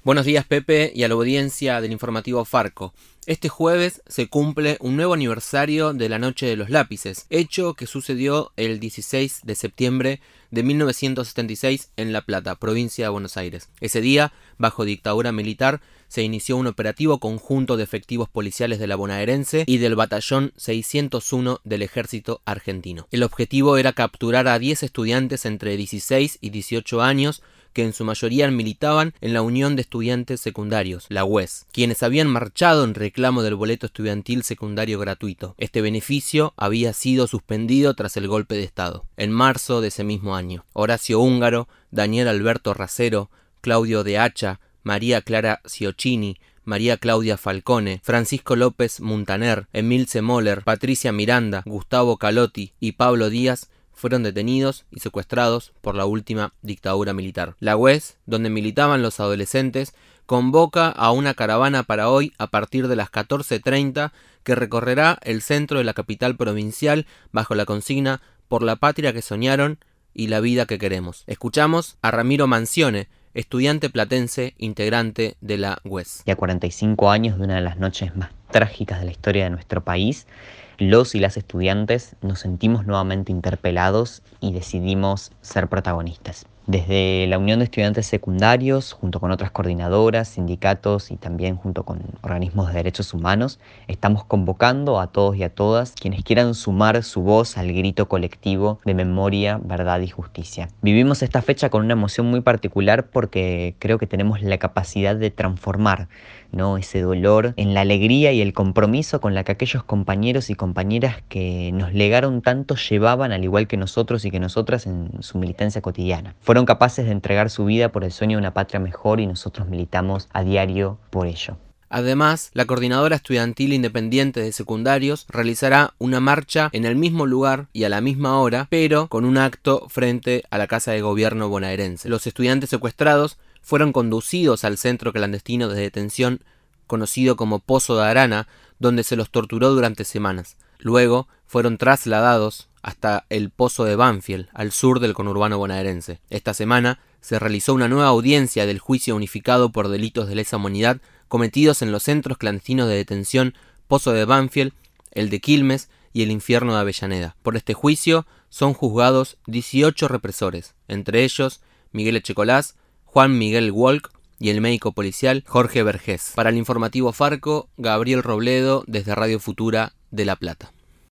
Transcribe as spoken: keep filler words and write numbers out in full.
Buenos días, Pepe, y a la audiencia del informativo Farco. Este jueves se cumple un nuevo aniversario de la Noche de los Lápices, hecho que sucedió el dieciséis de septiembre de mil novecientos setenta y seis en La Plata, provincia de Buenos Aires. Ese día, bajo dictadura militar, se inició un operativo conjunto de efectivos policiales de la bonaerense y del batallón seiscientos uno del ejército argentino. El objetivo era capturar a diez estudiantes entre dieciséis y dieciocho años, que en su mayoría militaban en la Unión de Estudiantes Secundarios, la U E S, quienes habían marchado en reclamo del boleto estudiantil secundario gratuito. Este beneficio había sido suspendido tras el golpe de Estado, en marzo de ese mismo año. Horacio Húngaro, Daniel Alberto Racero, Claudio de Hacha, María Clara Ciocchini, María Claudia Falcone, Francisco López Muntaner, Emilce Moller, Patricia Miranda, Gustavo Calotti y Pablo Díaz fueron detenidos y secuestrados por la última dictadura militar. La U E S, donde militaban los adolescentes, convoca a una caravana para hoy a partir de las catorce treinta que recorrerá el centro de la capital provincial bajo la consigna "Por la patria que soñaron y la vida que queremos". Escuchamos a Ramiro Mancione, estudiante platense, integrante de la U E S. Y a cuarenta y cinco años de una de las noches más trágicas de la historia de nuestro país, los y las estudiantes nos sentimos nuevamente interpelados y decidimos ser protagonistas. Desde la Unión de Estudiantes Secundarios, junto con otras coordinadoras, sindicatos y también junto con organismos de derechos humanos, estamos convocando a todos y a todas quienes quieran sumar su voz al grito colectivo de memoria, verdad y justicia. Vivimos esta fecha con una emoción muy particular porque creo que tenemos la capacidad de transformar, ¿no?, ese dolor en la alegría y el compromiso con la que aquellos compañeros y compañeras que nos legaron tanto llevaban, al igual que nosotros y que nosotras, en su militancia cotidiana. Fueron capaces de entregar su vida por el sueño de una patria mejor y nosotros militamos a diario por ello. Además, la Coordinadora Estudiantil Independiente de Secundarios realizará una marcha en el mismo lugar y a la misma hora, pero con un acto frente a la Casa de Gobierno bonaerense. Los estudiantes secuestrados fueron conducidos al centro clandestino de detención conocido como Pozo de Arana, donde se los torturó durante semanas. Luego fueron trasladados hasta el Pozo de Banfield, al sur del conurbano bonaerense. Esta semana se realizó una nueva audiencia del juicio unificado por delitos de lesa humanidad cometidos en los centros clandestinos de detención Pozo de Banfield, el de Quilmes y el infierno de Avellaneda. Por este juicio son juzgados dieciocho represores, entre ellos Miguel Echecolás, Juan Miguel Walk y el médico policial Jorge Vergés. Para el informativo Farco, Gabriel Robledo desde Radio Futura de La Plata.